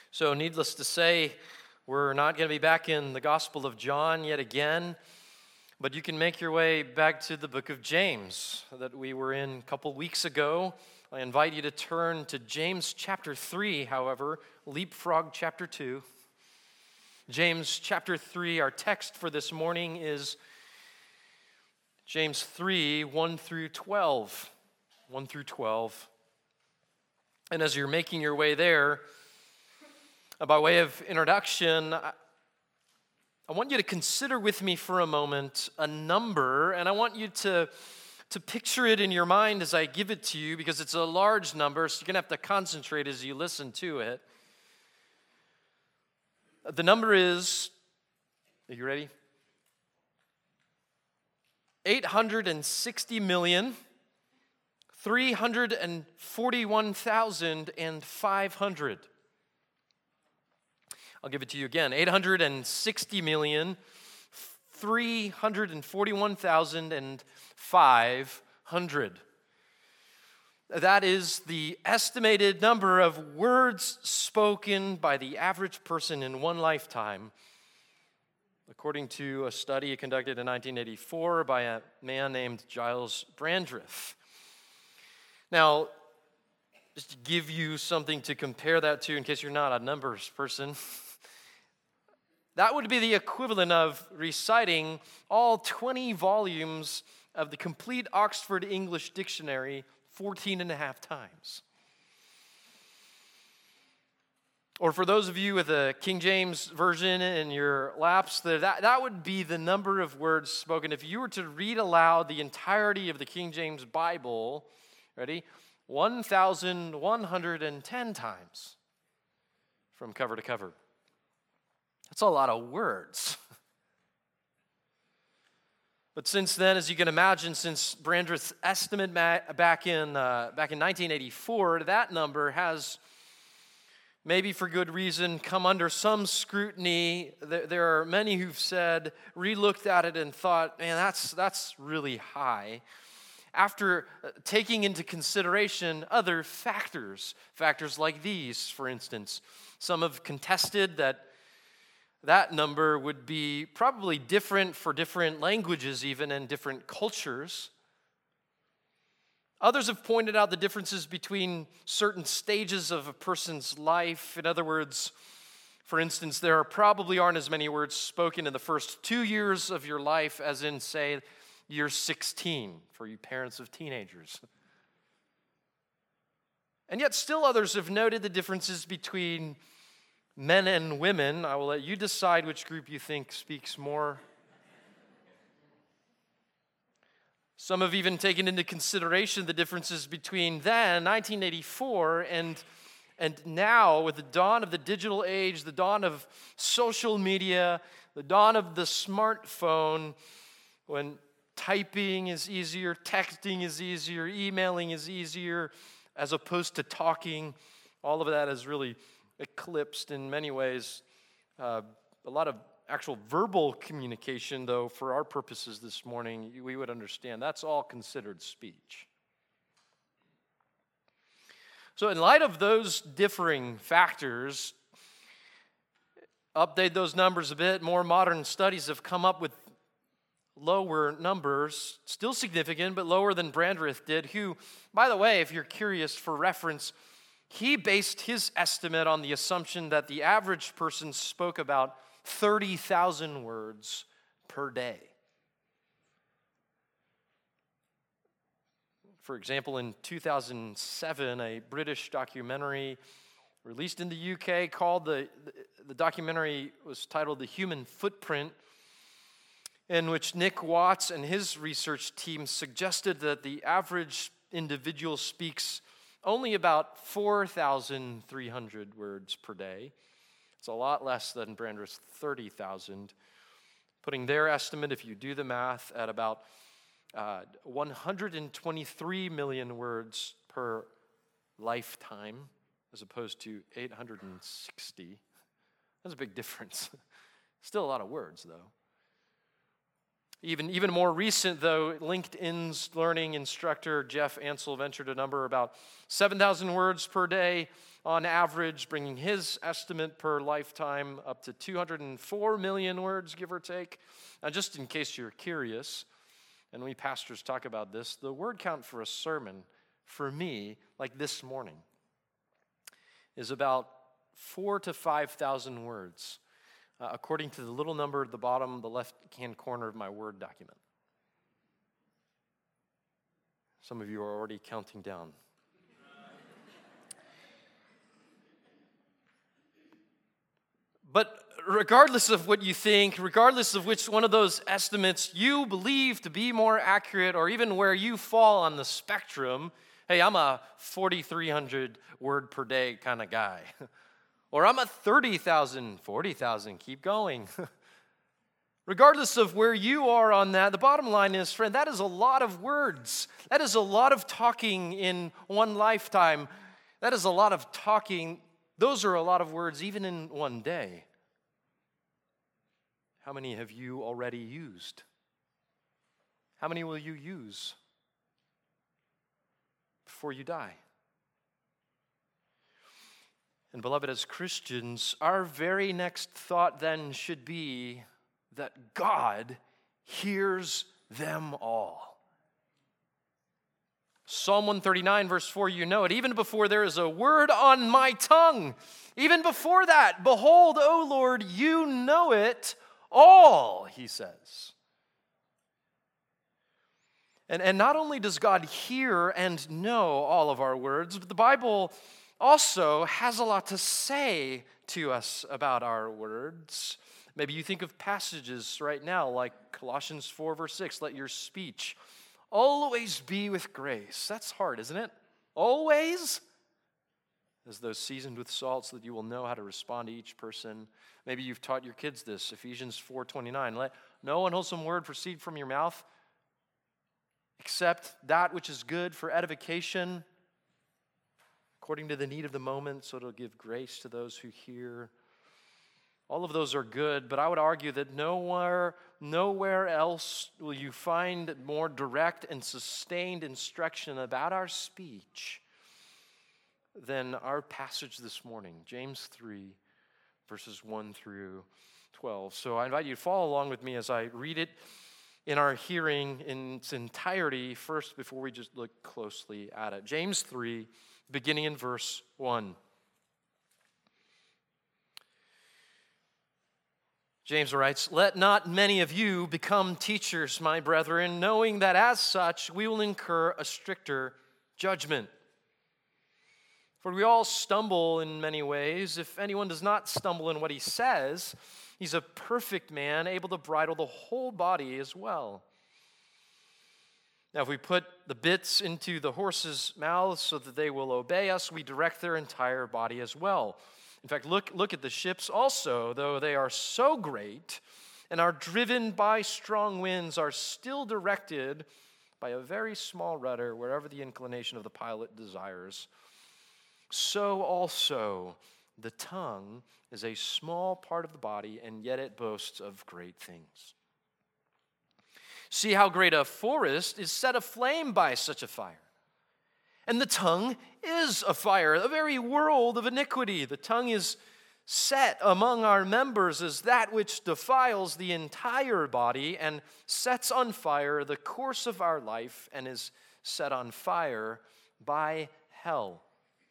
So, needless to say, we're not going to be back in the Gospel of John yet again, but you can make your way back to the book of James that we were in a couple weeks ago. I invite you to turn to James chapter 3, however, leapfrog chapter 2. James chapter 3, our text for this morning is James 3, 1 through 12. 1 through 12. And as you're making your way there, by way of introduction, I want you to consider with me for a moment a number, and I want you to picture it in your mind as I give it to you, because it's a large number, so you're going to have to concentrate as you listen to it. The number is, are you ready? 860,341,500. I'll give it to you again. 860,341,500. That is the estimated number of words spoken by the average person in one lifetime, according to a study conducted in 1984 by a man named Giles Brandreth. Now, just to give you something to compare that to in case you're not a numbers person, that would be the equivalent of reciting all 20 volumes of the complete Oxford English Dictionary 14 and a half times. Or for those of you with a King James version in your laps, that would be the number of words spoken. If you were to read aloud the entirety of the King James Bible, ready? 1,110 times from cover to cover. That's a lot of words. But since then, as you can imagine, since Brandreth's estimate back in 1984, that number has, maybe for good reason, come under some scrutiny. There are many who've said, re-looked at it and thought, man, that's really high. After taking into consideration other factors like these, for instance, some have contested that number would be probably different for different languages even and different cultures. Others have pointed out the differences between certain stages of a person's life. In other words, for instance, there probably aren't as many words spoken in the first 2 years of your life as in, say, year 16 for you parents of teenagers. And yet still others have noted the differences between men and women. I will let you decide which group you think speaks more. Some have even taken into consideration the differences between then, 1984, and now, with the dawn of the digital age, the dawn of social media, the dawn of the smartphone, when typing is easier, texting is easier, emailing is easier, as opposed to talking. All of that has really eclipsed in many ways a lot of actual verbal communication, though for our purposes this morning, we would understand that's all considered speech. So in light of those differing factors, update those numbers a bit. More modern studies have come up with lower numbers, still significant, but lower than Brandreth did, who, by the way, if you're curious for reference, he based his estimate on the assumption that the average person spoke about 30,000 words per day. For example, in 2007, a British documentary released in the UK called, the documentary was titled The Human Footprint, in which Nick Watts and his research team suggested that the average individual speaks only about 4,300 words per day. It's a lot less than Brandreth's 30,000, putting their estimate, if you do the math, at about 123 million words per lifetime, as opposed to 860. That's a big difference. Still a lot of words, though. Even more recent, though, LinkedIn's learning instructor Jeff Ansel ventured a number about 7,000 words per day on average, bringing his estimate per lifetime up to 204 million words, give or take. Now, just in case you're curious, and we pastors talk about this, the word count for a sermon, for me, like this morning, is about 4,000 to 5,000 words, according to the little number at the bottom, the left-hand corner of my Word document. Some of you are already counting down. But regardless of what you think, regardless of which one of those estimates you believe to be more accurate, or even where you fall on the spectrum, hey, I'm a 4,300 word per day kind of guy. Or I'm a 30,000, 40,000, keep going. Regardless of where you are on that, the bottom line is, friend, that is a lot of words. That is a lot of talking in one lifetime. That is a lot of talking. Those are a lot of words even in one day. How many have you already used? How many will you use before you die? And beloved, as Christians, our very next thought then should be that God hears them all. Psalm 139, verse 4, you know it. Even before there is a word on my tongue, even before that, behold, O Lord, you know it all, he says. And not only does God hear and know all of our words, but the Bible also has a lot to say to us about our words. Maybe you think of passages right now like Colossians 4, verse 6, let your speech always be with grace. That's hard, isn't it? Always? As though seasoned with salt, so that you will know how to respond to each person. Maybe you've taught your kids this, Ephesians 4:29. Let no unwholesome word proceed from your mouth, except that which is good for edification, according to the need of the moment, so it'll give grace to those who hear. All of those are good, but I would argue that nowhere else will you find more direct and sustained instruction about our speech than our passage this morning, James 3, verses 1 through 12. So I invite you to follow along with me as I read it in our hearing in its entirety first before we just look closely at it. James 3, beginning in verse 1. James writes, let not many of you become teachers, my brethren, knowing that as such we will incur a stricter judgment. For we all stumble in many ways. If anyone does not stumble in what he says, he's a perfect man, able to bridle the whole body as well. Now, if we put the bits into the horses' mouths so that they will obey us, we direct their entire body as well. In fact, look at the ships also, though they are so great and are driven by strong winds, are still directed by a very small rudder wherever the inclination of the pilot desires. So also the tongue is a small part of the body, and yet it boasts of great things. See how great a forest is set aflame by such a fire. And the tongue is a fire, a very world of iniquity. The tongue is set among our members as that which defiles the entire body and sets on fire the course of our life and is set on fire by hell.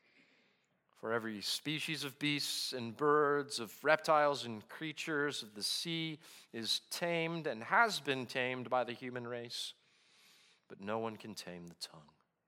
For every species of beasts and birds, of reptiles and creatures of the sea is tamed and has been tamed by the human race, but no one can tame the tongue.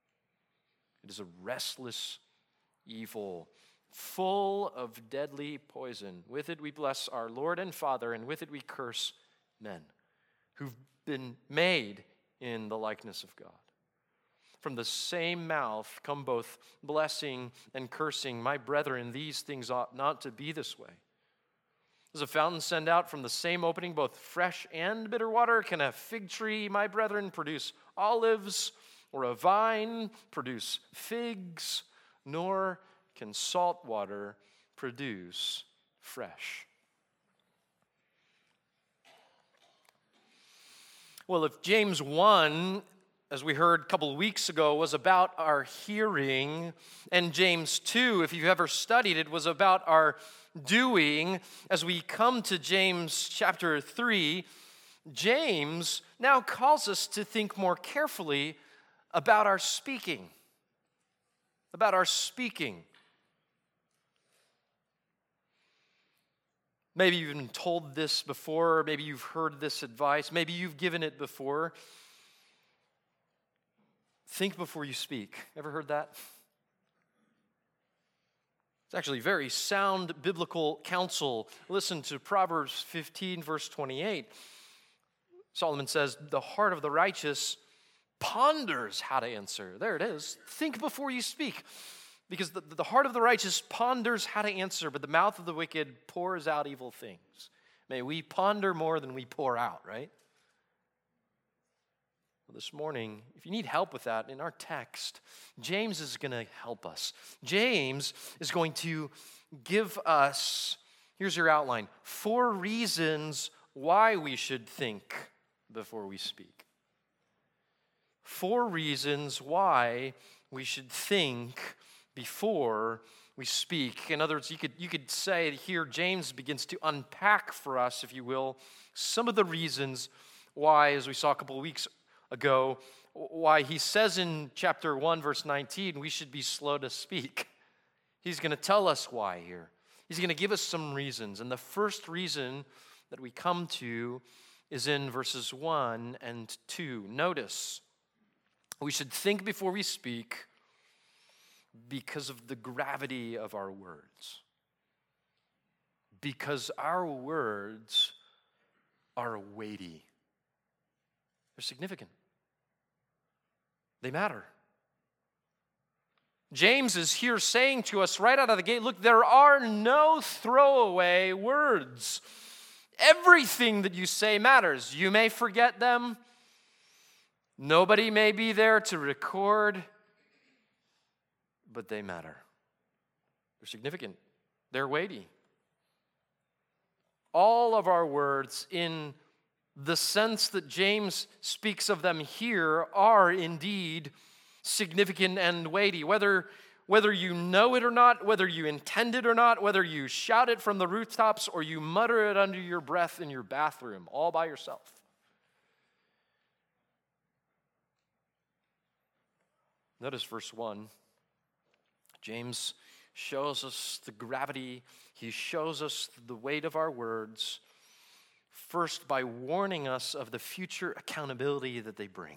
It is a restless evil, full of deadly poison. With it we bless our Lord and Father, and with it we curse men who've been made in the likeness of God. From the same mouth come both blessing and cursing. My brethren, these things ought not to be this way. Does a fountain send out from the same opening both fresh and bitter water? Can a fig tree, my brethren, produce olives, or a vine produce figs? Nor can salt water produce fresh. Well, if James 1, as we heard a couple of weeks ago, was about our hearing, and James 2, if you've ever studied it, was about our doing, as we come to James chapter 3, James now calls us to think more carefully about our speaking. About our speaking. Maybe you've been told this before, maybe you've heard this advice, maybe you've given it before. Think before you speak. Ever heard that? It's actually very sound biblical counsel. Listen to Proverbs 15, verse 28. Solomon says, the heart of the righteous ponders how to answer. There it is. Think before you speak. Because the heart of the righteous ponders how to answer, but the mouth of the wicked pours out evil things. May we ponder more than we pour out, right? Well, this morning, if you need help with that, in our text, James is going to help us. James is going to give us, here's your outline, 4 reasons why we should think before we speak. 4 reasons why we should think before we speak. In other words, you could say here James begins to unpack for us, if you will, some of the reasons why, as we saw a couple of weeks ago, why he says in chapter 1, verse 19, we should be slow to speak. He's going to tell us why here. He's going to give us some reasons. And the first reason that we come to is in verses 1 and 2. Notice, we should think before we speak because of the gravity of our words. Because our words are weighty. They're significant. They matter. James is here saying to us right out of the gate, look, there are no throwaway words. Everything that you say matters. You may forget them. Nobody may be there to record. But they matter. They're significant. They're weighty. All of our words, in the sense that James speaks of them here, are indeed significant and weighty. Whether you know it or not, whether you intend it or not, whether you shout it from the rooftops or you mutter it under your breath in your bathroom, all by yourself. Notice verse 1. James shows us the gravity. He shows us the weight of our words, first by warning us of the future accountability that they bring.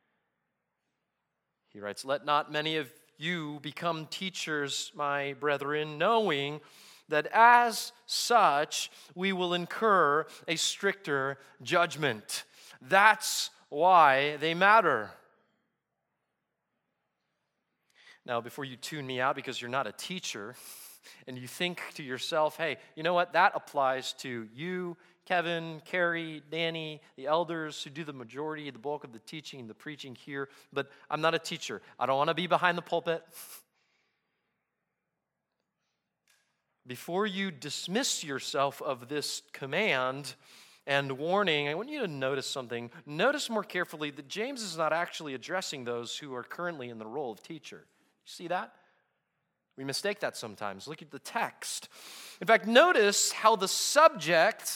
He writes, let not many of you become teachers, my brethren, knowing that as such we will incur a stricter judgment. That's why they matter. Now, before you tune me out because you're not a teacher and you think to yourself, hey, you know what? That applies to you, Kevin, Carrie, Danny, the elders who do the majority, the bulk of the teaching and the preaching here, but I'm not a teacher. I don't want to be behind the pulpit. Before you dismiss yourself of this command and warning, I want you to notice something. Notice more carefully that James is not actually addressing those who are currently in the role of teacher. See that? We mistake that sometimes. Look at the text. In fact, notice how the subject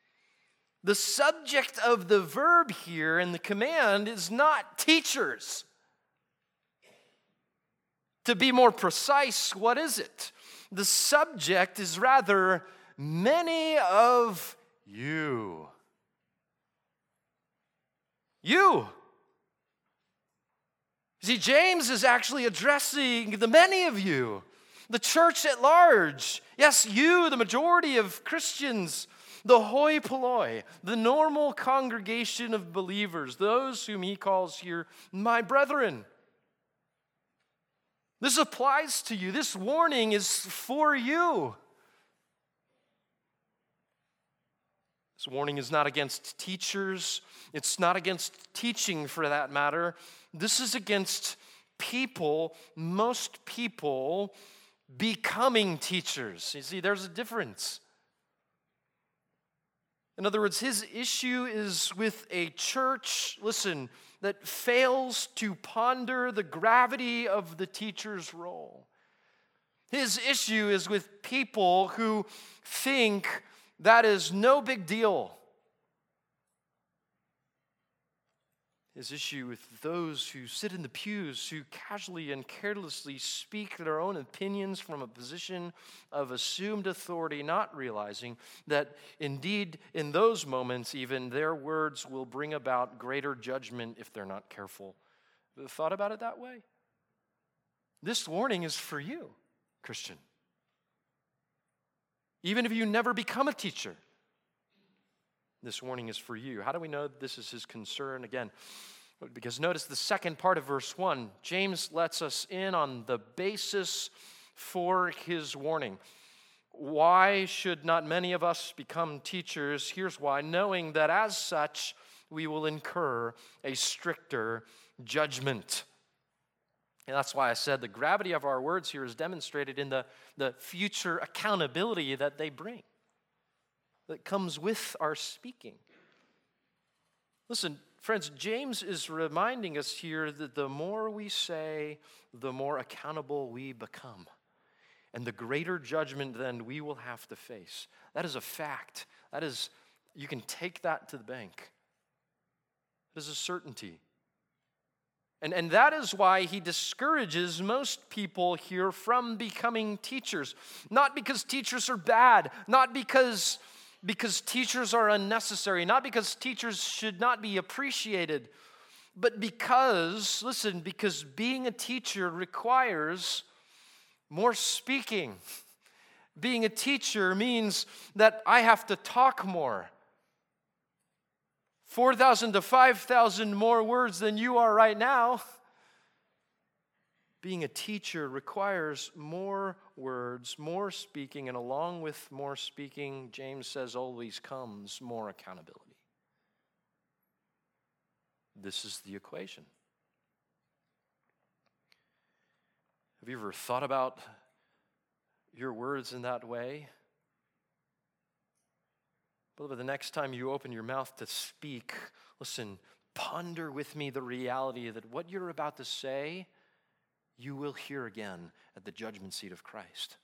of the verb here in the command is not teachers. To be more precise, what is it? The subject is rather many of you. You. See, James is actually addressing the many of you, the church at large. Yes, you, the majority of Christians, the hoi polloi, the normal congregation of believers, those whom he calls here my brethren. This applies to you. This warning is for you. This warning is not against teachers. It's not against teaching for that matter. This is against people, most people, becoming teachers. You see, there's a difference. In other words, his issue is with a church, listen, that fails to ponder the gravity of the teacher's role. His issue is with people who think that is no big deal. His issue with those who sit in the pews, who casually and carelessly speak their own opinions from a position of assumed authority, not realizing that indeed in those moments even their words will bring about greater judgment if they're not careful. Have you thought about it that way? This warning is for you, Christian. Even if you never become a teacher, this warning is for you. How do we know this is his concern? Again, because notice the second part of verse 1. James lets us in on the basis for his warning. Why should not many of us become teachers? Here's why. Knowing that as such, we will incur a stricter judgment. And that's why I said the gravity of our words here is demonstrated in the future accountability that they bring, that comes with our speaking. Listen, friends, James is reminding us here that the more we say, the more accountable we become, and the greater judgment then we will have to face. That is a fact. That is, you can take that to the bank. That is a certainty. And that is why he discourages most people here from becoming teachers. Not because teachers are bad, not because teachers are unnecessary, not because teachers should not be appreciated, but because, listen, because being a teacher requires more speaking. Being a teacher means that I have to talk more. 4,000 to 5,000 more words than you are right now. Being a teacher requires more words, more speaking, and along with more speaking, James says, always comes more accountability. This is the equation. Have you ever thought about your words in that way? But the next time you open your mouth to speak, listen, ponder with me the reality that what you're about to say, you will hear again at the judgment seat of Christ.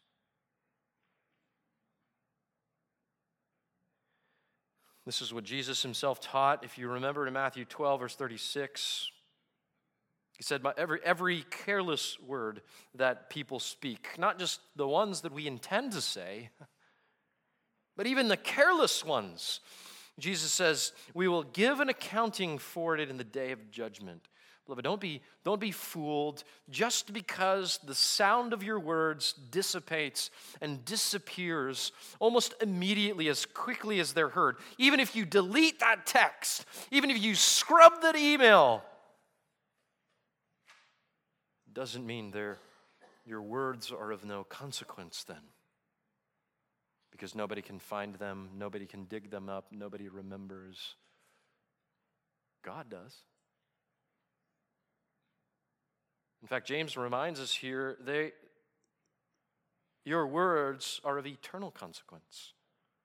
This is what Jesus himself taught. If you remember in Matthew 12, verse 36, he said, every careless word that people speak, not just the ones that we intend to say, but even the careless ones, Jesus says, we will give an accounting for it in the day of judgment. Beloved, don't be fooled just because the sound of your words dissipates and disappears almost immediately, as quickly as they're heard. Even if you delete that text, even if you scrub that email, doesn't mean your words are of no consequence then. Because nobody can find them, nobody can dig them up, nobody remembers. God does. In fact, James reminds us here, your words are of eternal consequence.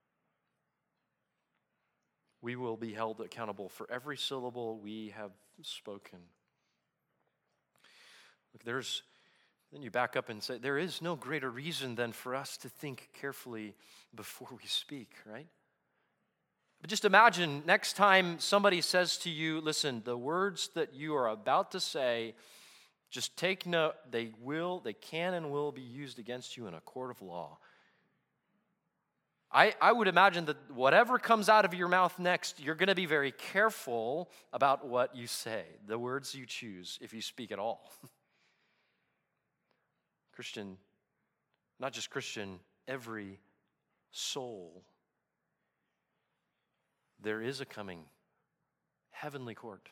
We will be held accountable for every syllable we have spoken. Look, then you back up and say, there is no greater reason than for us to think carefully before we speak, right? But just imagine next time somebody says to you, listen, the words that you are about to say, just take note, they can and will be used against you in a court of law. I would imagine that whatever comes out of your mouth next, you're going to be very careful about what you say, the words you choose, if you speak at all. Christian, not just Christian, every soul. There is a coming heavenly court.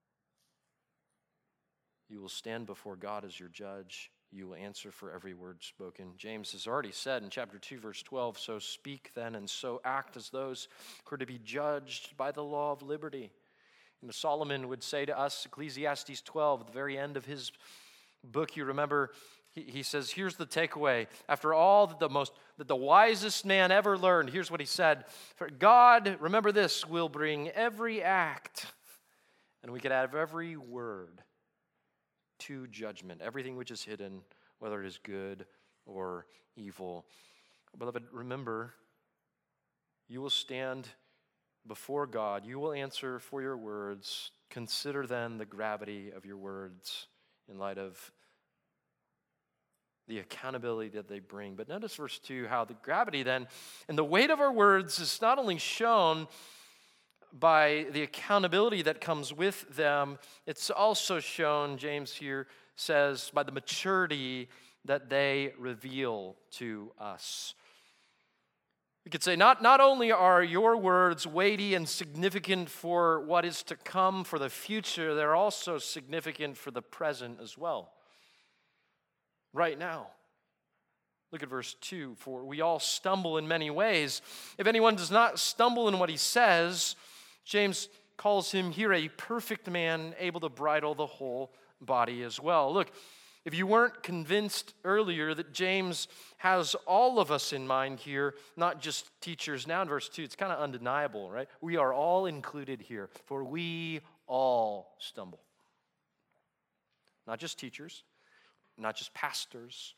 You will stand before God as your judge. You will answer for every word spoken. James has already said in chapter 2, verse 12, so speak then and so act as those who are to be judged by the law of liberty. And Solomon would say to us, Ecclesiastes 12, at the very end of his book, you remember, He says, here's the takeaway. After all that the wisest man ever learned, here's what he said. For God, remember this, will bring every act, and we could add every word, to judgment. Everything which is hidden, whether it is good or evil. Beloved, remember, you will stand before God. You will answer for your words. Consider then the gravity of your words in light of the accountability that they bring. But notice verse 2, how the gravity then and the weight of our words is not only shown by the accountability that comes with them, it's also shown, James here says, by the maturity that they reveal to us. We could say not only are your words weighty and significant for what is to come, for the future, they're also significant for the present as well. Right now. Look at verse 2. For we all stumble in many ways. If anyone does not stumble in what he says, James calls him here a perfect man, able to bridle the whole body as well. Look, if you weren't convinced earlier that James has all of us in mind here, not just teachers, now in verse 2, it's kind of undeniable, right? We are all included here, for we all stumble. Not just teachers, not just pastors.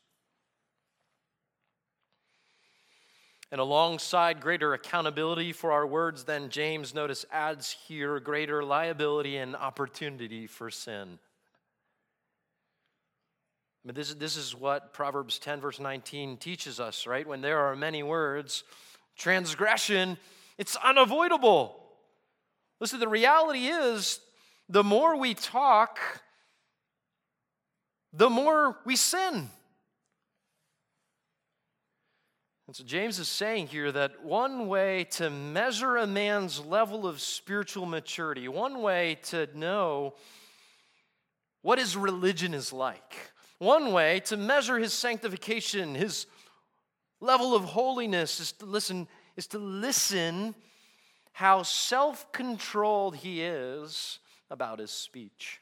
And alongside greater accountability for our words, then James, notice, adds here greater liability and opportunity for sin. I mean, this is what Proverbs 10, verse 19 teaches us, right? When there are many words, transgression, it's unavoidable. Listen, the reality is, the more we talk, the more we sin. And so James is saying here that one way to measure a man's level of spiritual maturity, one way to know what his religion is like, one way to measure his sanctification, his level of holiness is to listen how self-controlled he is about his speech.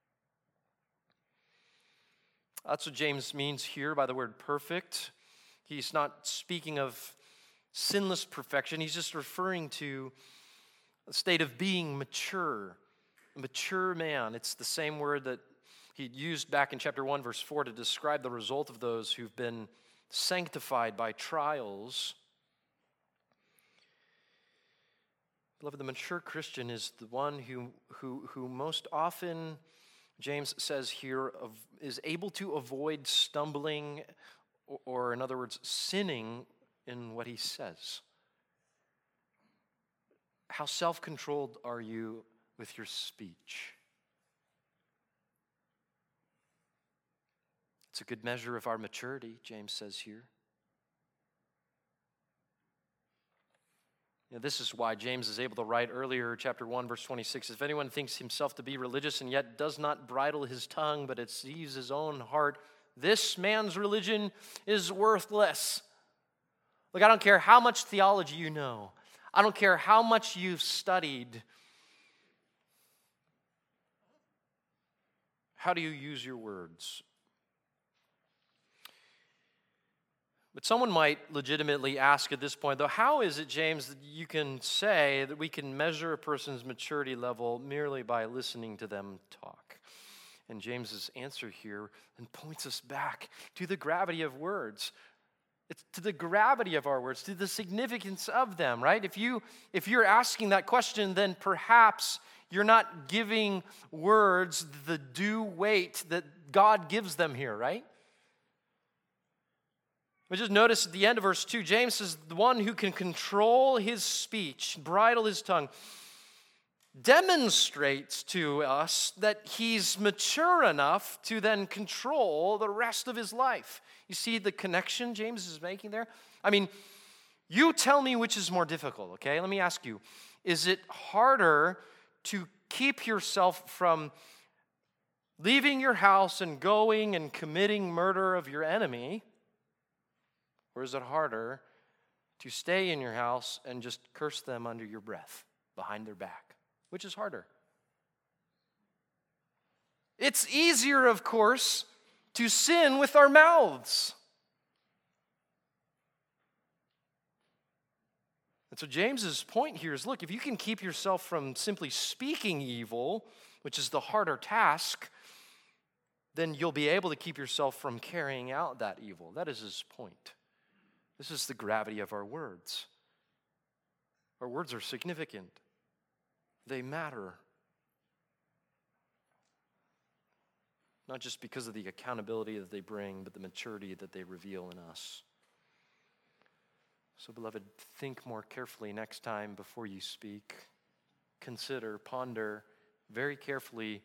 That's what James means here by the word perfect. He's not speaking of sinless perfection. He's just referring to a state of being mature, a mature man. It's the same word that he used back in chapter 1, verse 4 to describe the result of those who've been sanctified by trials. Beloved, the mature Christian is the one who most often, James says here, is able to avoid stumbling or, in other words, sinning in what he says. How self-controlled are you with your speech? It's a good measure of our maturity, James says here. This is why James is able to write earlier, chapter 1, verse 26, if anyone thinks himself to be religious and yet does not bridle his tongue, but it sees his own heart, this man's religion is worthless. Look, I don't care how much theology you know. I don't care how much you've studied. How do you use your words? But someone might legitimately ask at this point, though, how is it, James, that you can say that we can measure a person's maturity level merely by listening to them talk? And James's answer here then points us back to the gravity of words. It's to the gravity of our words, to the significance of them, right? If you're asking that question, then perhaps you're not giving words the due weight that God gives them here, right? We just notice at the end of verse 2, James is the one who can control his speech, bridle his tongue, demonstrates to us that he's mature enough to then control the rest of his life. You see the connection James is making there? I mean, you tell me which is more difficult, okay? Let me ask you, is it harder to keep yourself from leaving your house and going and committing murder of your enemy? Or is it harder to stay in your house and just curse them under your breath, behind their back? Which is harder? It's easier, of course, to sin with our mouths. And so James's point here is, look, if you can keep yourself from simply speaking evil, which is the harder task, then you'll be able to keep yourself from carrying out that evil. That is his point. This is the gravity of our words. Our words are significant. They matter. Not just because of the accountability that they bring, but the maturity that they reveal in us. So, beloved, think more carefully next time before you speak. Consider, ponder very carefully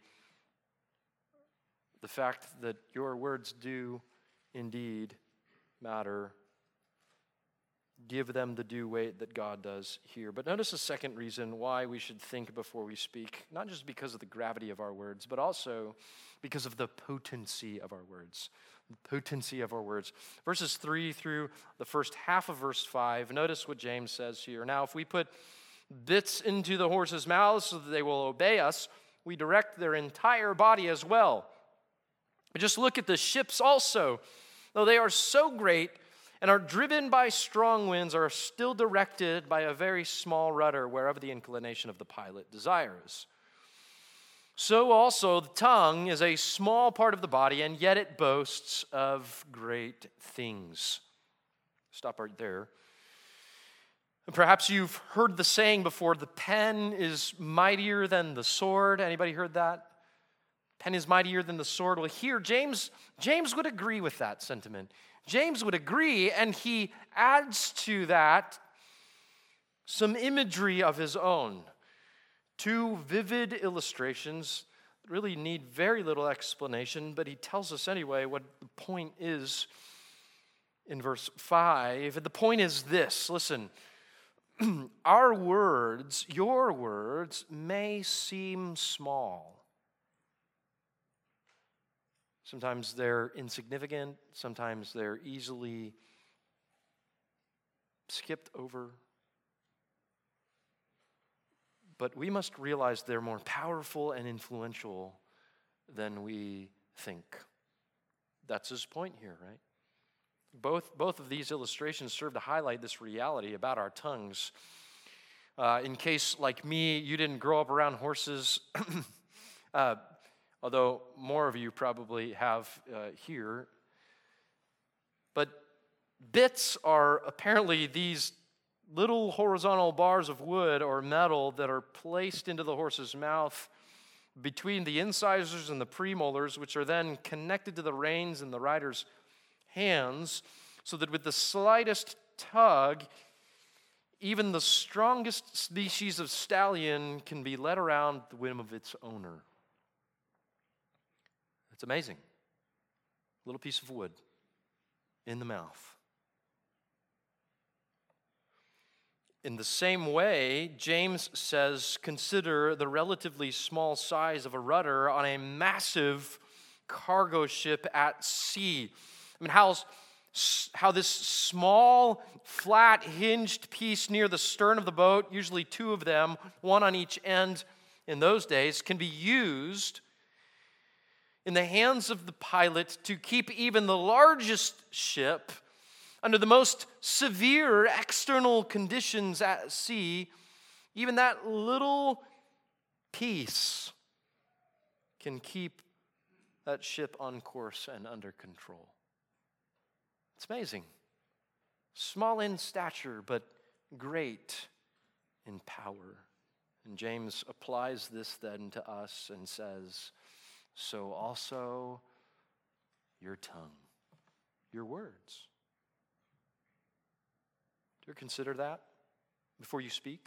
the fact that your words do indeed matter. Give them the due weight that God does here. But notice a second reason why we should think before we speak, not just because of the gravity of our words, but also because of the potency of our words. The potency of our words. Verses 3 through the first half of verse 5, notice what James says here. Now, if we put bits into the horses' mouths so that they will obey us, we direct their entire body as well. But just look at the ships also. Though they are so great and are driven by strong winds, are still directed by a very small rudder wherever the inclination of the pilot desires. So also the tongue is a small part of the body, and yet it boasts of great things. Stop right there. Perhaps you've heard the saying before, the pen is mightier than the sword. Anybody heard that? Pen is mightier than the sword. Well, here James would agree with that sentiment. James would agree, and he adds to that some imagery of his own. Two vivid illustrations that really need very little explanation, but he tells us anyway what the point is in verse 5. The point is this, listen, our words, your words, may seem small. Sometimes they're insignificant, sometimes they're easily skipped over. But we must realize they're more powerful and influential than we think. That's his point here, right? Both of these illustrations serve to highlight this reality about our tongues. In case, like me, you didn't grow up around horses, although more of you probably have here. But bits are apparently these little horizontal bars of wood or metal that are placed into the horse's mouth between the incisors and the premolars, which are then connected to the reins in the rider's hands, so that with the slightest tug, even the strongest species of stallion can be led around the whim of its owner. It's amazing. A little piece of wood in the mouth. In the same way, James says, consider the relatively small size of a rudder on a massive cargo ship at sea. I mean, how this small, flat, hinged piece near the stern of the boat, usually two of them, one on each end in those days, can be used in the hands of the pilot to keep even the largest ship under the most severe external conditions at sea. Even that little piece can keep that ship on course and under control. It's amazing. Small in stature, but great in power. And James applies this then to us and says, so also your tongue, your words. Do you ever consider that before you speak?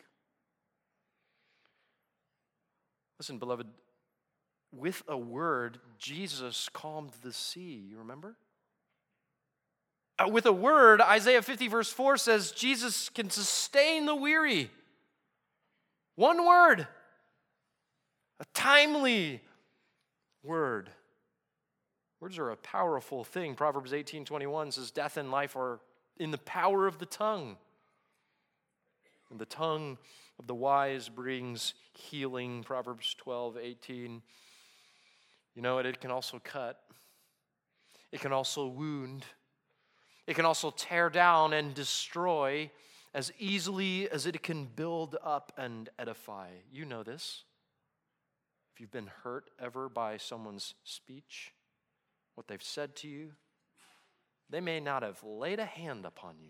Listen, beloved, with a word, Jesus calmed the sea. You remember? With a word, Isaiah 50 verse 4 says Jesus can sustain the weary. One word. A timely word. Words are a powerful thing. Proverbs 18:21 says death and life are in the power of the tongue. And the tongue of the wise brings healing. Proverbs 12:18. You know what? It can also cut. It can also wound. It can also tear down and destroy as easily as it can build up and edify. You know this. If you've been hurt ever by someone's speech, what they've said to you, they may not have laid a hand upon you.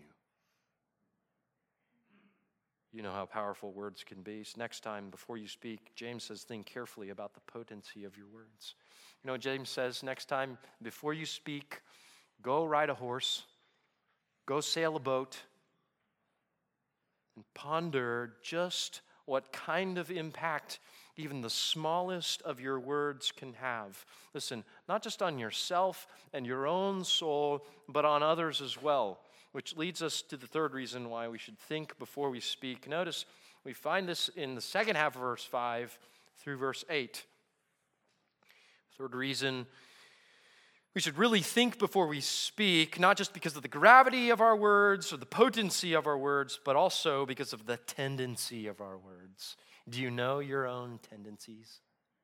You know how powerful words can be. So next time, before you speak, James says, think carefully about the potency of your words. You know what James says? Next time, before you speak, go ride a horse, go sail a boat, and ponder just what kind of impact even the smallest of your words can have. Listen, not just on yourself and your own soul, but on others as well. Which leads us to the third reason why we should think before we speak. Notice we find this in the second half of verse 5 through verse 8. Third reason, we should really think before we speak, not just because of the gravity of our words or the potency of our words, but also because of the tendency of our words. Do you know your own tendencies?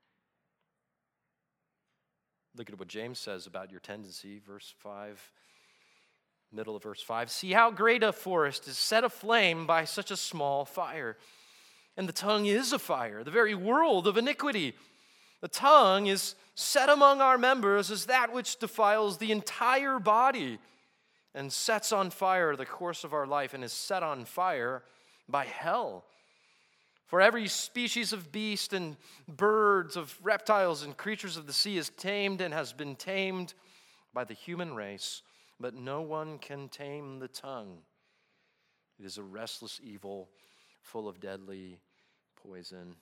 Look at what James says about your tendency, verse 5. Middle of verse 5, see how great a forest is set aflame by such a small fire. And the tongue is a fire, the very world of iniquity. The tongue is set among our members as that which defiles the entire body and sets on fire the course of our life and is set on fire by hell. For every species of beast and birds, of reptiles and creatures of the sea is tamed and has been tamed by the human race. But no one can tame the tongue. It is a restless evil, full of deadly poison.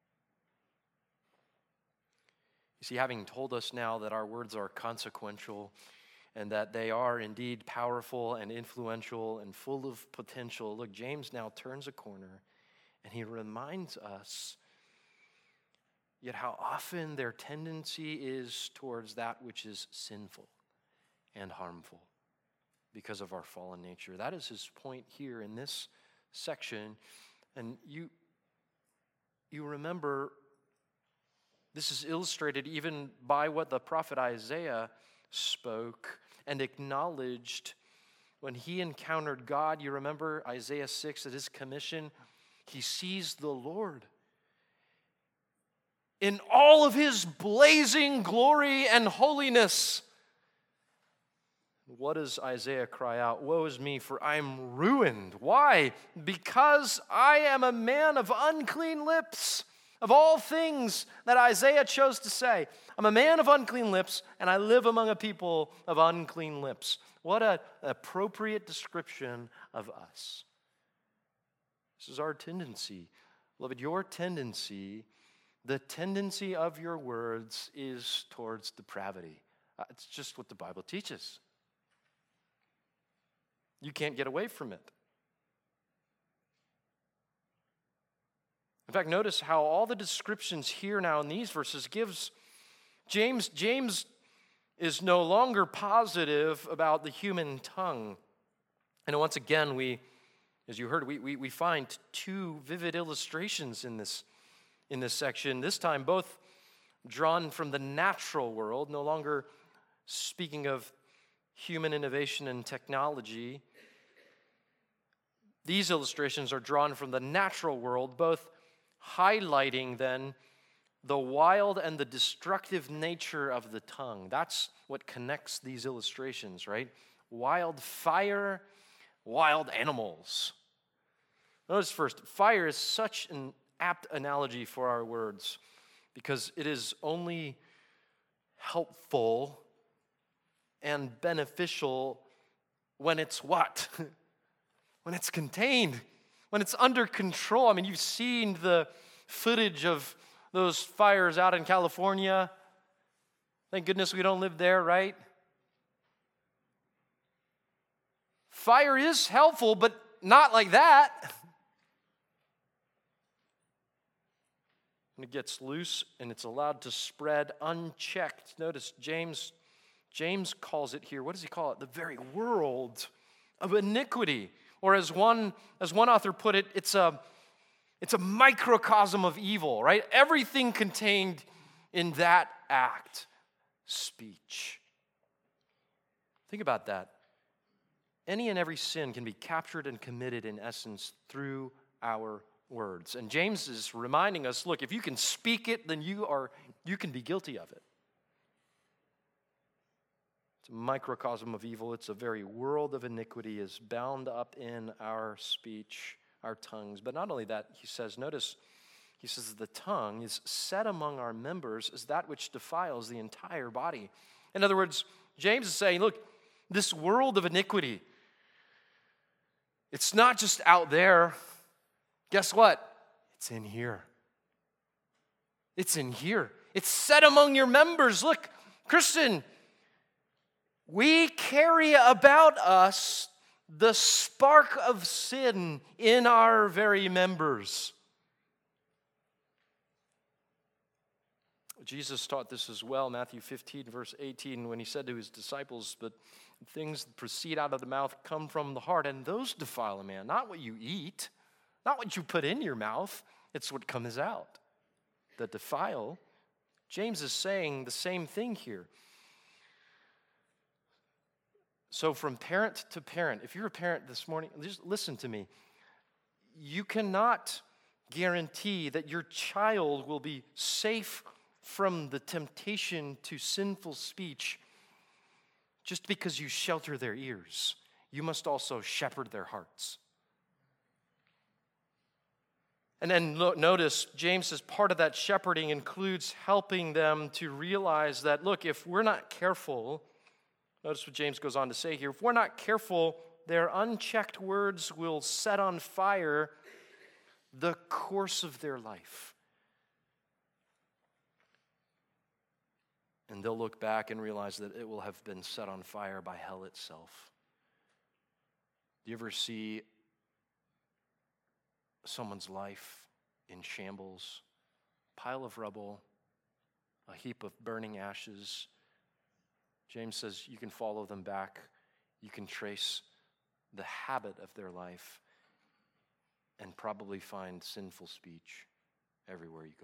You see, having told us now that our words are consequential and that they are indeed powerful and influential and full of potential, look, James now turns a corner and he reminds us yet how often their tendency is towards that which is sinful and harmful because of our fallen nature. That is his point here in this section. And you remember, this is illustrated even by what the prophet Isaiah spoke and acknowledged when he encountered God. You remember Isaiah 6 at his commission, he sees the Lord in all of his blazing glory and holiness. What does Isaiah cry out? Woe is me, for I am ruined. Why? Because I am a man of unclean lips. Of all things that Isaiah chose to say, I'm a man of unclean lips, and I live among a people of unclean lips. What an appropriate description of us. This is our tendency. Beloved, your tendency, the tendency of your words is towards depravity. It's just what the Bible teaches. You can't get away from it. In fact, notice how all the descriptions here now in these verses gives James is no longer positive about the human tongue. And once again, as you heard, we find two vivid illustrations in this section. This time, both drawn from the natural world, no longer speaking of human innovation and technology. These illustrations are drawn from the natural world, both highlighting then the wild and the destructive nature of the tongue. That's what connects these illustrations, right? Wild fire, wild animals. Notice first, fire is such an apt analogy for our words because it is only helpful and beneficial when it's what? When it's contained, when it's under control. I mean, you've seen the footage of those fires out in California. Thank goodness we don't live there, right? Fire is helpful, but not like that. When it gets loose and it's allowed to spread unchecked. Notice James calls it here, what does he call it? The very world of iniquity. Or as one author put it, it's a microcosm of evil, right? Everything contained in that act, speech. Think about that. Any and every sin can be captured and committed, in essence, through our words. And James is reminding us, look, if you can speak it, then you can be guilty of it. It's a microcosm of evil. It's a very world of iniquity is bound up in our speech, our tongues. But not only that, he says, the tongue is set among our members as that which defiles the entire body. In other words, James is saying, look, this world of iniquity, it's not just out there. Guess what? It's in here. It's in here. It's set among your members. Look, Christian, we carry about us the spark of sin in our very members. Jesus taught this as well, Matthew 15, verse 18, when he said to his disciples, but things that proceed out of the mouth come from the heart, and those defile a man. Not what you eat, not what you put in your mouth, it's what comes out that defile. James is saying the same thing here. So from parent to parent, if you're a parent this morning, just listen to me. You cannot guarantee that your child will be safe from the temptation to sinful speech just because you shelter their ears. You must also shepherd their hearts. And then notice, James says part of that shepherding includes helping them to realize that, look, if we're not careful, notice what James goes on to say here, if we're not careful, their unchecked words will set on fire the course of their life. And they'll look back and realize that it will have been set on fire by hell itself. Do you ever see someone's life in shambles, pile of rubble, a heap of burning ashes? James says you can follow them back. You can trace the habit of their life and probably find sinful speech everywhere you go.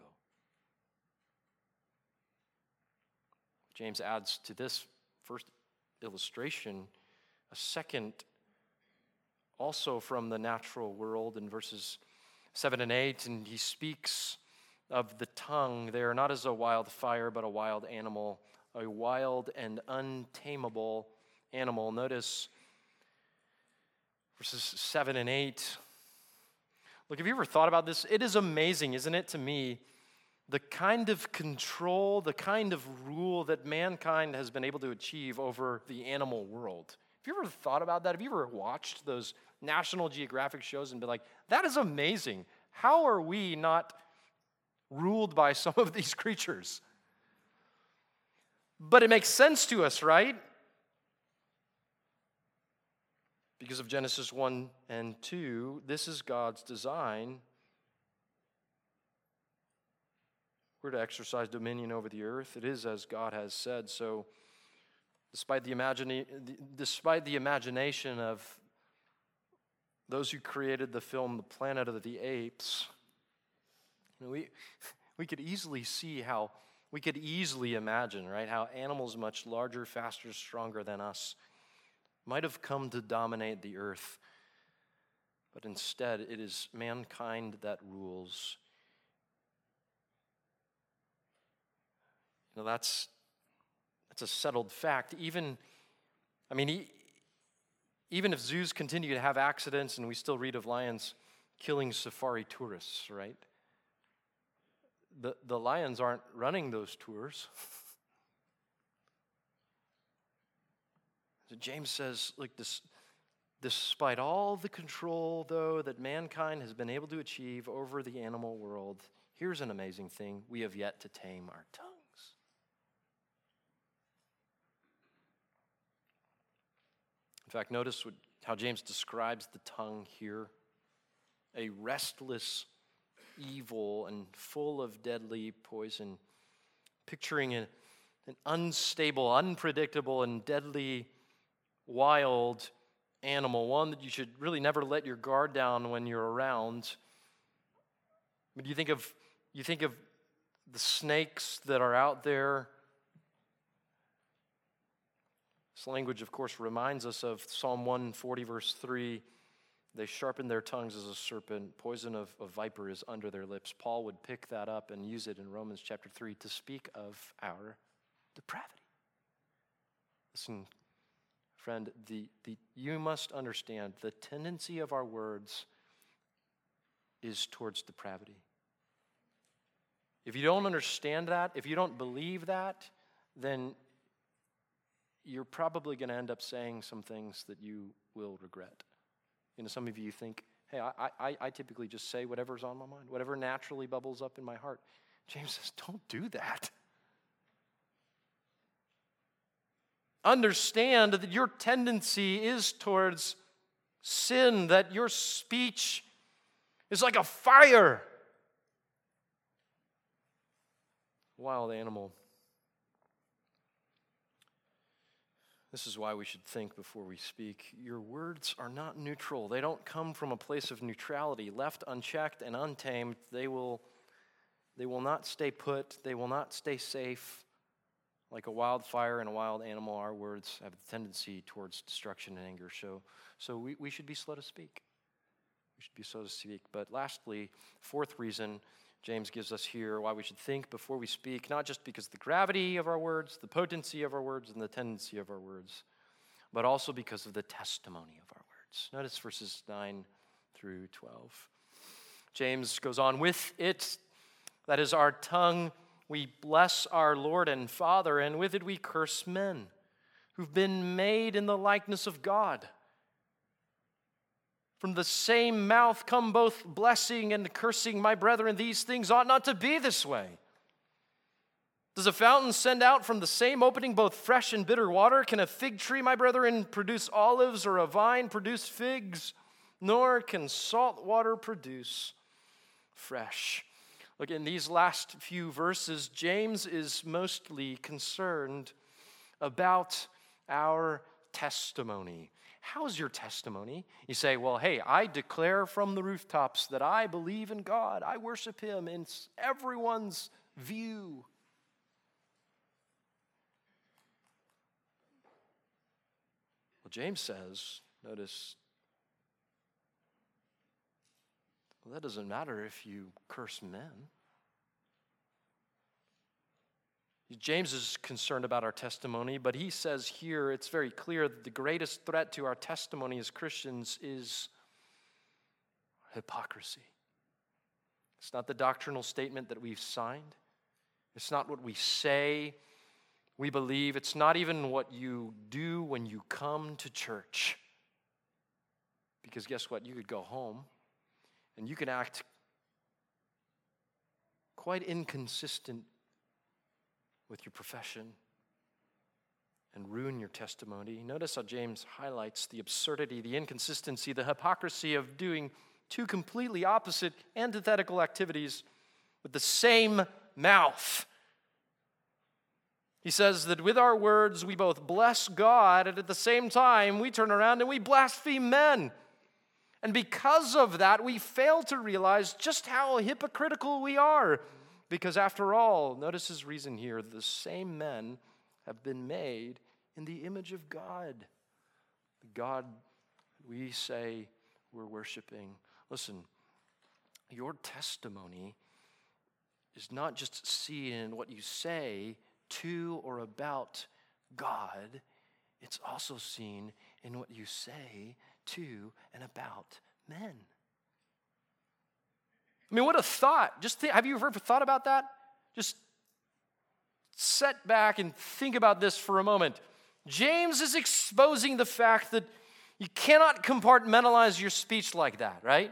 James adds to this first illustration a second, also from the natural world, in verses 7 and 8, and he speaks of the tongue there, not as a wild fire, but a wild animal, a wild and untamable animal. Notice verses 7 and 8. Look, have you ever thought about this? It is amazing, isn't it, to me, the kind of control, the kind of rule that mankind has been able to achieve over the animal world. Have you ever thought about that? Have you ever watched those National Geographic shows and been like, that is amazing. How are we not ruled by some of these creatures? But it makes sense to us, right? Because of Genesis 1 and 2, this is God's design. We're to exercise dominion over the earth. It is as God has said. So despite the imagination of those who created the film The Planet of the Apes, we could easily see how, we could easily imagine, right, how animals much larger, faster, stronger than us might have come to dominate the earth. But instead, it is mankind that rules. That's a settled fact. Even if zoos continue to have accidents and we still read of lions killing safari tourists, right? The lions aren't running those tours. So James says, look, despite all the control, though, that mankind has been able to achieve over the animal world, here's an amazing thing. We have yet to tame our tongues. In fact, notice how James describes the tongue here. A restless evil and full of deadly poison, picturing an unstable, unpredictable, and deadly wild animal, one that you should really never let your guard down when you're around. But you think of the snakes that are out there, This language, of course, reminds us of Psalm 140, verse 3. They sharpen their tongues as a serpent. Poison of a viper is under their lips. Paul would pick that up and use it in Romans chapter 3 to speak of our depravity. Listen, friend, you must understand the tendency of our words is towards depravity. If you don't understand that, if you don't believe that, then you're probably going to end up saying some things that you will regret. Some of you think, hey, I typically just say whatever's on my mind, whatever naturally bubbles up in my heart. James says, don't do that. Understand that your tendency is towards sin, that your speech is like a fire. Wild animal. This is why we should think before we speak. Your words are not neutral. They don't come from a place of neutrality. Left unchecked and untamed, they will not stay put. They will not stay safe. Like a wildfire and a wild animal, our words have a tendency towards destruction and anger. So we should be slow to speak. We should be slow to speak. But lastly, fourth reason James gives us here why we should think before we speak, not just because of the gravity of our words, the potency of our words, and the tendency of our words, but also because of the testimony of our words. Notice verses 9 through 12. James goes on, with it, that is our tongue, we bless our Lord and Father, and with it we curse men who've been made in the likeness of God. From the same mouth come both blessing and cursing. My brethren, these things ought not to be this way. Does a fountain send out from the same opening both fresh and bitter water? Can a fig tree, my brethren, produce olives, or a vine produce figs? Nor can salt water produce fresh. Look, in these last few verses, James is mostly concerned about our testimony. How's your testimony? You say, well, hey, I declare from the rooftops that I believe in God. I worship Him in everyone's view. Well, James says, notice, well, that doesn't matter if you curse men. James is concerned about our testimony, but he says here it's very clear that the greatest threat to our testimony as Christians is hypocrisy. It's not the doctrinal statement that we've signed. It's not what we say we believe. It's not even what you do when you come to church. Because guess what? You could go home and you can act quite inconsistent with your profession and ruin your testimony. Notice how James highlights the absurdity, the inconsistency, the hypocrisy of doing two completely opposite, antithetical activities with the same mouth. He says that with our words we both bless God, and at the same time we turn around and we blaspheme men. And because of that, we fail to realize just how hypocritical we are. Because after all, notice his reason here, the same men have been made in the image of God. The God we say we're worshiping. Listen, your testimony is not just seen in what you say to or about God. It's also seen in what you say to and about men. I mean, what a thought. Have you ever thought about that? Just sit back and think about this for a moment. James is exposing the fact that you cannot compartmentalize your speech like that, right?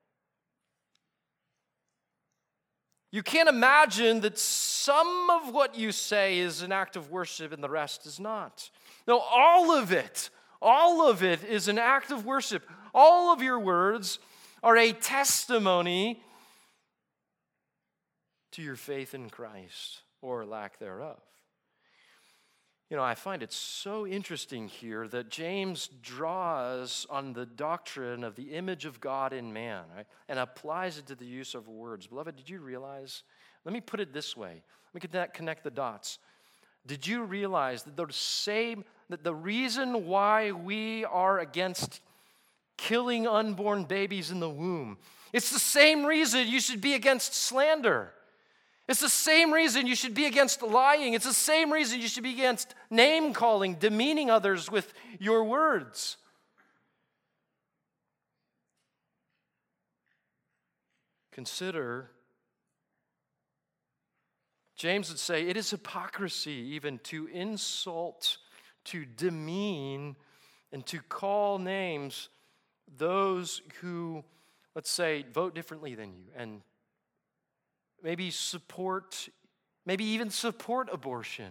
You can't imagine that some of what you say is an act of worship and the rest is not. No, all of it is an act of worship. All of your words are a testimony to your faith in Christ, or lack thereof. I find it so interesting here that James draws on the doctrine of the image of God in man, right, and applies it to the use of words. Beloved, did you realize? Let me put it this way. Let me connect the dots. Did you realize that that the reason why we are against killing unborn babies in the womb, it's the same reason you should be against slander. It's the same reason you should be against lying. It's the same reason you should be against name-calling, demeaning others with your words. Consider, James would say, it is hypocrisy even to insult, to demean, and to call names those who, let's say, vote differently than you and maybe even support abortion.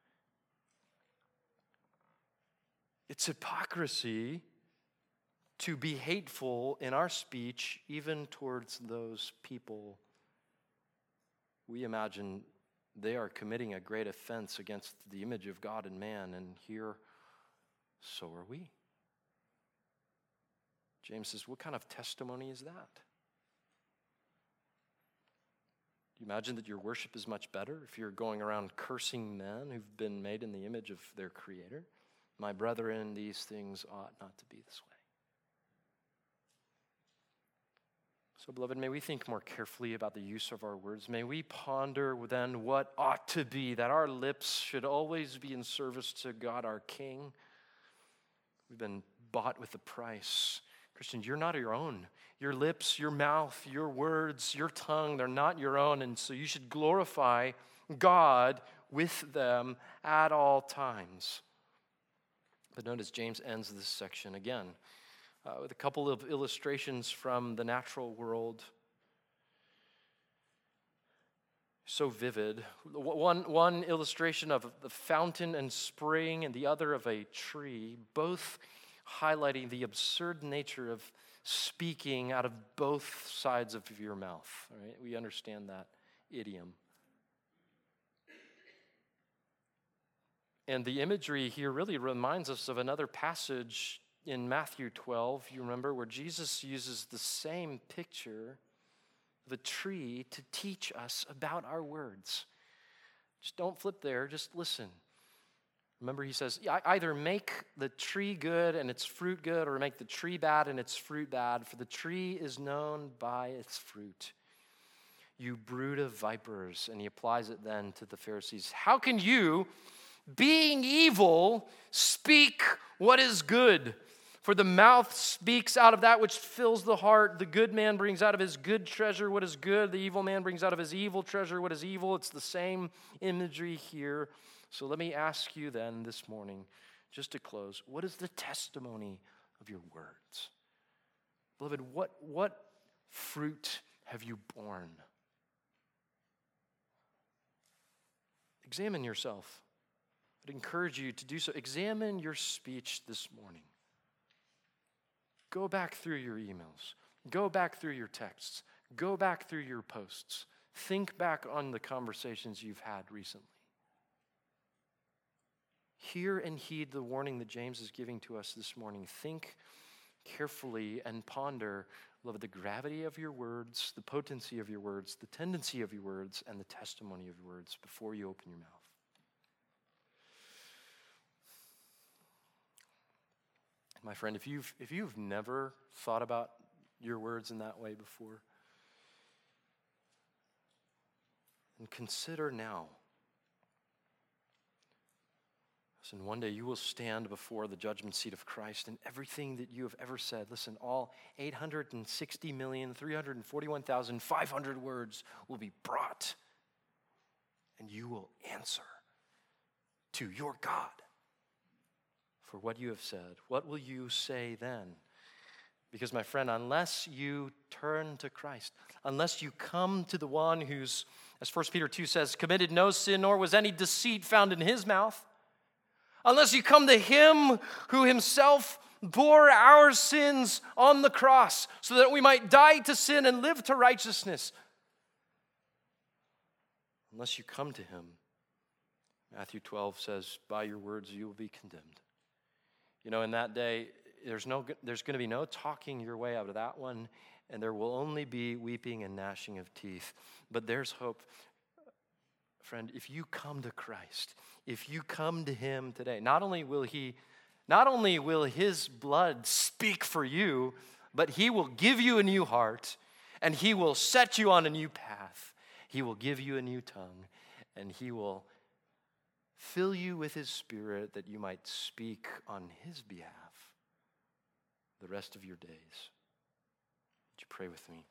It's hypocrisy to be hateful in our speech, even towards those people we imagine they are committing a great offense against the image of God and man, and here, so are we. James says, what kind of testimony is that? Do you imagine that your worship is much better if you're going around cursing men who've been made in the image of their Creator? My brethren, these things ought not to be this way. So, beloved, may we think more carefully about the use of our words. May we ponder then what ought to be, that our lips should always be in service to God our King. We've been bought with a price. Christian, you're not your own. Your lips, your mouth, your words, your tongue, they're not your own. And so you should glorify God with them at all times. But notice James ends this section again with a couple of illustrations from the natural world. So vivid. One illustration of the fountain and spring, and the other of a tree, both highlighting the absurd nature of speaking out of both sides of your mouth. All right? We understand that idiom. And the imagery here really reminds us of another passage in Matthew 12, you remember, where Jesus uses the same picture of a tree to teach us about our words. Just don't flip there, just listen. Remember, he says, either make the tree good and its fruit good, or make the tree bad and its fruit bad, for the tree is known by its fruit. You brood of vipers. And he applies it then to the Pharisees. How can you, being evil, speak what is good? For the mouth speaks out of that which fills the heart. The good man brings out of his good treasure what is good. The evil man brings out of his evil treasure what is evil. It's the same imagery here. So let me ask you then this morning, just to close, what is the testimony of your words? Beloved, what fruit have you borne? Examine yourself. I'd encourage you to do so. Examine your speech this morning. Go back through your emails. Go back through your texts. Go back through your posts. Think back on the conversations you've had recently. Hear and heed the warning that James is giving to us this morning. Think carefully and ponder, beloved, the gravity of your words, the potency of your words, the tendency of your words, and the testimony of your words before you open your mouth. My friend, if you've never thought about your words in that way before, and consider now. Listen, one day you will stand before the judgment seat of Christ, and everything that you have ever said, listen, all 860,341,500 words will be brought, and you will answer to your God for what you have said. What will you say then? Because, my friend, unless you turn to Christ, unless you come to the one who's, as 1 Peter 2 says, committed no sin, nor was any deceit found in his mouth, unless you come to him who himself bore our sins on the cross so that we might die to sin and live to righteousness, unless you come to him, Matthew 12 says, by your words you will be condemned. You know, in that day, there's going to be no talking your way out of that one, and there will only be weeping and gnashing of teeth. But there's hope. friend, if you come to Christ, if you come to him today, not only will his blood speak for you, but he will give you a new heart, and he will set you on a new path. He will give you a new tongue, and he will fill you with his Spirit that you might speak on his behalf the rest of your days. Would you pray with me?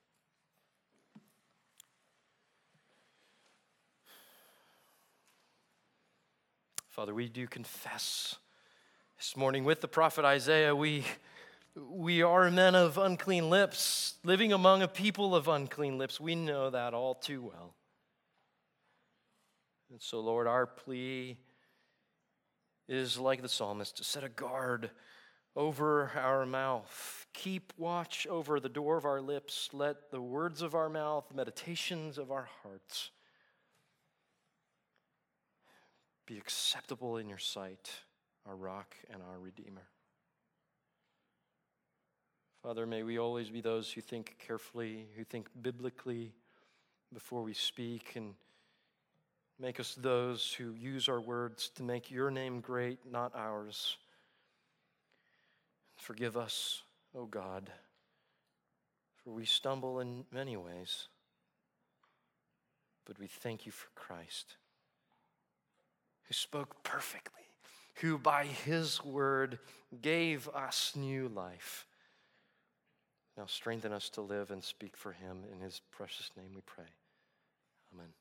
Father, we do confess this morning with the prophet Isaiah, we are men of unclean lips, living among a people of unclean lips. We know that all too well. And so, Lord, our plea is like the psalmist, to set a guard over our mouth. Keep watch over the door of our lips. Let the words of our mouth, the meditations of our hearts be acceptable in your sight, our rock and our Redeemer. Father, may we always be those who think carefully, who think biblically before we speak, and make us those who use our words to make your name great, not ours. Forgive us, O God, for we stumble in many ways, but we thank you for Christ, who spoke perfectly, who by his word gave us new life. Now strengthen us to live and speak for him. In his precious name we pray. Amen.